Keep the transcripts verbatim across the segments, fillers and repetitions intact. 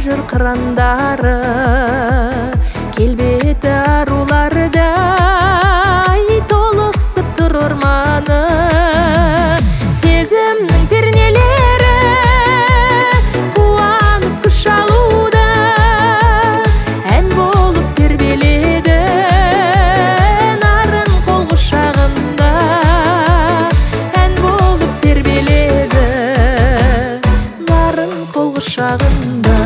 жүр кырандары, келбети арулардай толуксуп тур орманы. Сезимдин пернелери кубанып күч алууда, эн болуп тербеледи нарын кол кушагында, эн болуп тербеледи нарын кол кушагында.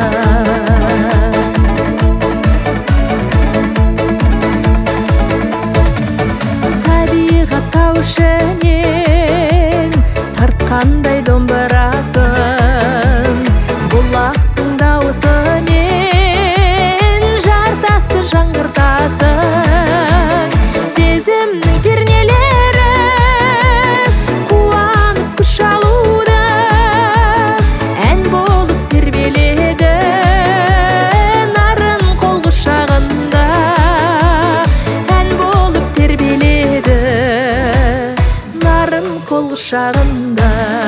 Табигат табышенен тарткандай домбырасын, булактын дауысы мен жартасты жаңгыртасың. Сезимдин пернелери кубанып күч алууда, эн болуп тербеледи нарын кол кушагында, эн болуп тербеледи нарын кол кушагында.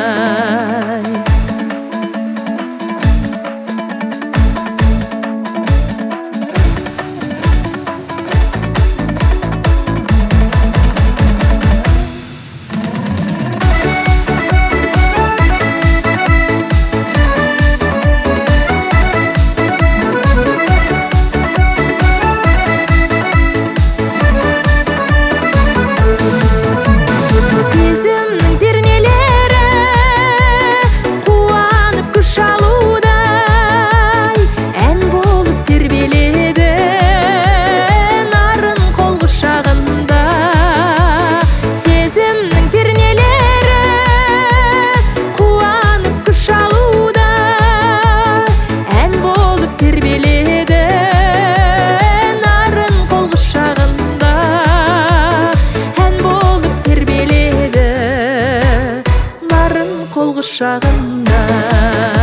Сезимдин пернелери кубанып күч алуудай, эн болуп тербеледи нарын кол кушагында. Сезимдин пернелери кубанып күч алууда, эн болуп тербеледи нарын кол кушагында, эн болуп тербеледи нарын кол кушагында.